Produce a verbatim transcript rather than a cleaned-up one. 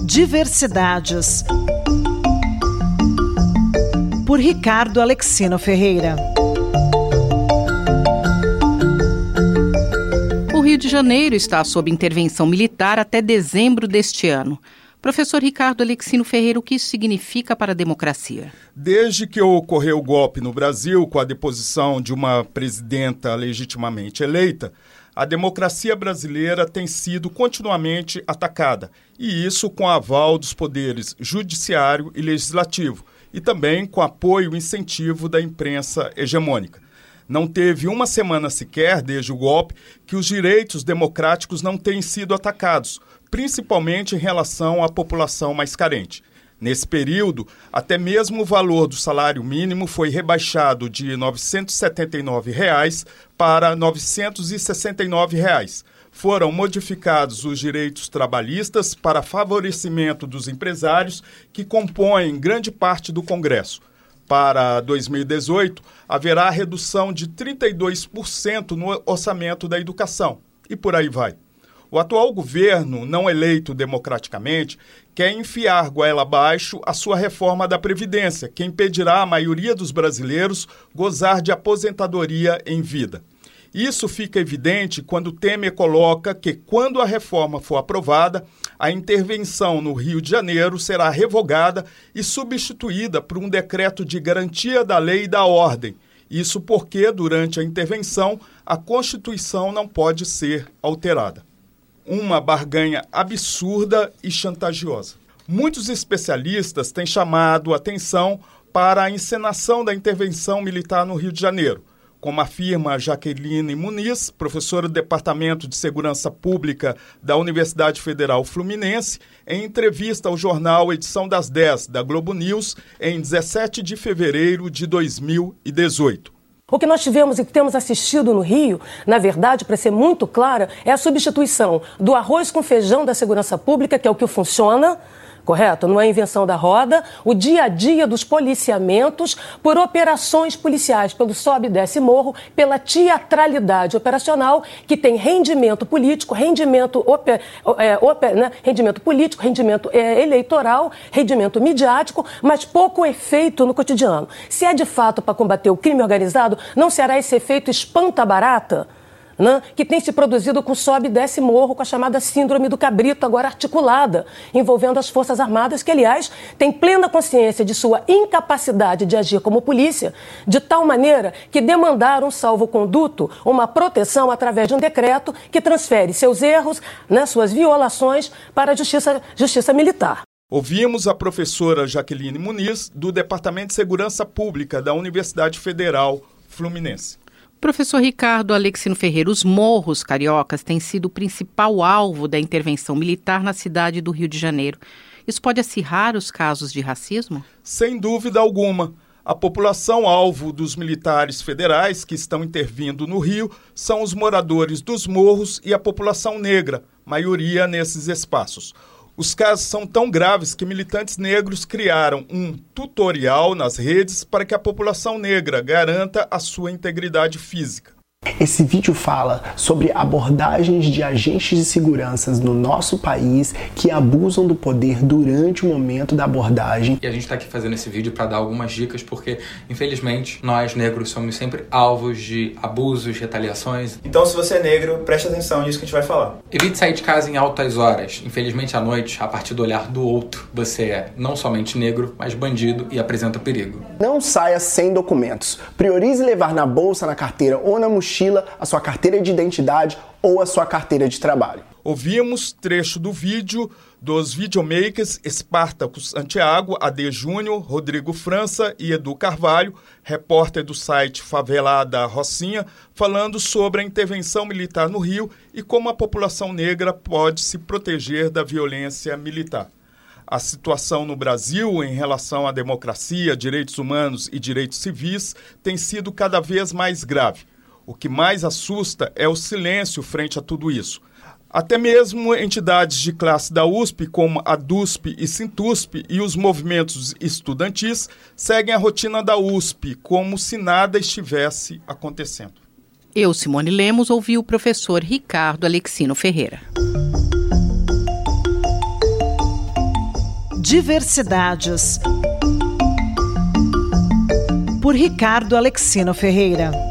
Diversidades, por Ricardo Alexino Ferreira. O Rio de Janeiro está sob intervenção militar até dezembro deste ano. Professor Ricardo Alexino Ferreira, o que isso significa para a democracia? Desde que ocorreu o golpe no Brasil, com a deposição de uma presidenta legitimamente eleita, a democracia brasileira tem sido continuamente atacada, e isso com aval dos poderes judiciário e legislativo, e também com apoio e incentivo da imprensa hegemônica. Não teve uma semana sequer, desde o golpe, que os direitos democráticos não tenham sido atacados, principalmente em relação à população mais carente. Nesse período, até mesmo o valor do salário mínimo foi rebaixado de novecentos e setenta e nove reais para novecentos e sessenta e nove reais. Foram modificados os direitos trabalhistas para favorecimento dos empresários que compõem grande parte do Congresso. Para dois mil e dezoito, haverá redução de trinta e dois por cento no orçamento da educação. E por aí vai. O atual governo, não eleito democraticamente, quer enfiar goela abaixo a sua reforma da Previdência, que impedirá a maioria dos brasileiros gozar de aposentadoria em vida. Isso fica evidente quando Temer coloca que, quando a reforma for aprovada, a intervenção no Rio de Janeiro será revogada e substituída por um decreto de garantia da lei e da ordem. Isso porque, durante a intervenção, a Constituição não pode ser alterada. Uma barganha absurda e chantagiosa. Muitos especialistas têm chamado atenção para a encenação da intervenção militar no Rio de Janeiro, como afirma Jaqueline Muniz, professora do Departamento de Segurança Pública da Universidade Federal Fluminense, em entrevista ao jornal Edição das dez, da Globo News, em dezessete de fevereiro de dois mil e dezoito. O que nós tivemos e que temos assistido no Rio, na verdade, para ser muito clara, é a substituição do arroz com feijão da segurança pública, que é o que funciona, correto? Não é invenção da roda, o dia a dia dos policiamentos por operações policiais, pelo sobe e desce morro, pela teatralidade operacional que tem rendimento político, rendimento, oper, é, oper, né? rendimento político, rendimento é, eleitoral, rendimento midiático, mas pouco efeito no cotidiano. Se é de fato para combater o crime organizado, não será esse efeito espanta-barata? Né, que tem se produzido com sobe e desce morro, com a chamada síndrome do cabrito, agora articulada, envolvendo as Forças Armadas, que, aliás, têm plena consciência de sua incapacidade de agir como polícia, de tal maneira que demandaram um salvo-conduto, uma proteção através de um decreto que transfere seus erros, né, suas violações, para a justiça, justiça militar. Ouvimos a professora Jaqueline Muniz, do Departamento de Segurança Pública da Universidade Federal Fluminense. Professor Ricardo Alexino Ferreira, os morros cariocas têm sido o principal alvo da intervenção militar na cidade do Rio de Janeiro. Isso pode acirrar os casos de racismo? Sem dúvida alguma. A população alvo dos militares federais que estão intervindo no Rio são os moradores dos morros e a população negra, maioria nesses espaços. Os casos são tão graves que militantes negros criaram um tutorial nas redes para que a população negra garanta a sua integridade física. Esse vídeo fala sobre abordagens de agentes de segurança no nosso país que abusam do poder durante o momento da abordagem. E a gente está aqui fazendo esse vídeo para dar algumas dicas porque, infelizmente, nós negros somos sempre alvos de abusos, retaliações. Então, se você é negro, preste atenção nisso que a gente vai falar. Evite sair de casa em altas horas. Infelizmente, à noite, a partir do olhar do outro, você é não somente negro, mas bandido e apresenta perigo. Não saia sem documentos. Priorize levar na bolsa, na carteira ou na mochila a sua carteira de identidade ou a sua carteira de trabalho. Ouvimos trecho do vídeo dos videomakers Espartacus Santiago, A D Júnior, Rodrigo França e Edu Carvalho, repórter do site Favelada Rocinha, falando sobre a intervenção militar no Rio e como a população negra pode se proteger da violência militar. A situação no Brasil em relação à democracia, direitos humanos e direitos civis tem sido cada vez mais grave. O que mais assusta é o silêncio frente a tudo isso. Até mesmo entidades de classe da U S P, como a DUSP e Sintusp, e os movimentos estudantis, seguem a rotina da U S P, como se nada estivesse acontecendo. Eu, Simone Lemos, ouvi o professor Ricardo Alexino Ferreira. Diversidades. Por Ricardo Alexino Ferreira.